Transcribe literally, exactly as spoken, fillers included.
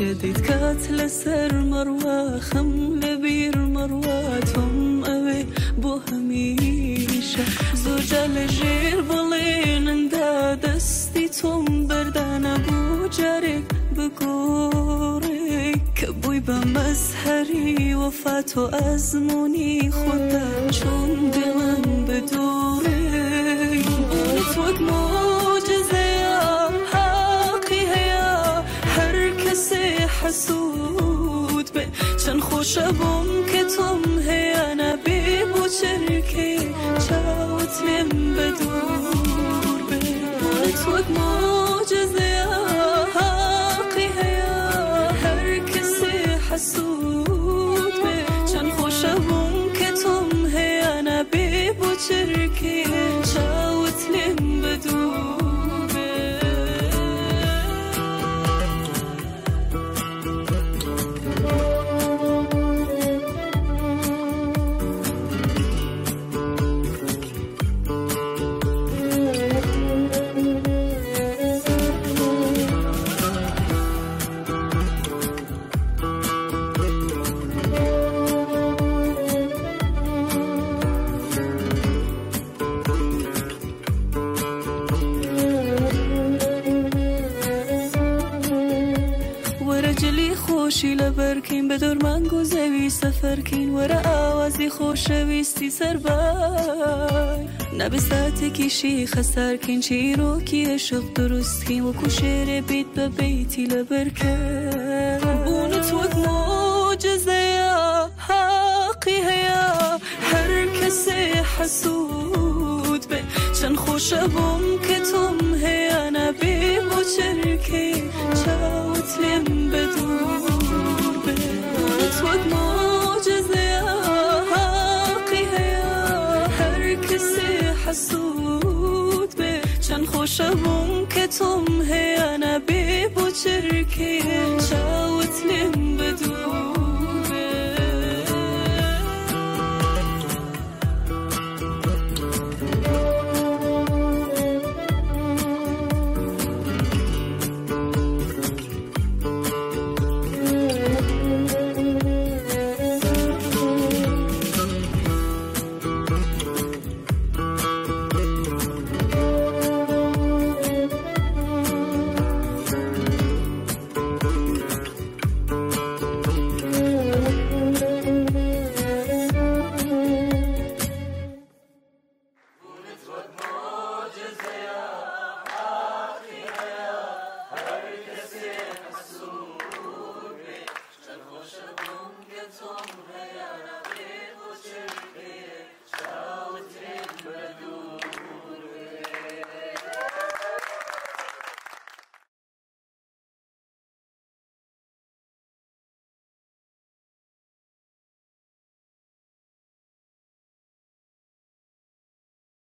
که دید کات لسر مروه خم لبیر مروه تم اوی بو همیشه زوجه لجیر بلین دا دستی تم بردن بو جرک بگوری که بوی به مزهری وفات و ازمونی خودم چون دلم بدوری بونت وک موجزه حقی هیا هر کسی حسود به چند خوشه بوم که تم هیا نبی بو چرکی چاوت لیم بدور به بونت وک موجزه حسود به چند خوشم که تم هی نبی بو چرکی چاوت لیم بدوره خوشی لبرکین بدور من گذوی سفرکین ورا آوازی خوشویستی سر بای نبستات کشی خسرکین چی رو کی عشق درست کین و کشیر بیت به بیتی لبرکن بونت وک معجزه یا حقی هیا هر کسی حسود به چند خوشه بوم که تم هیا نبی بو چرکی چاوت لیم بدور وک معجزه حقی هیا هر کسی حسود به چند خوشم که تم هیا نبی بو چرکی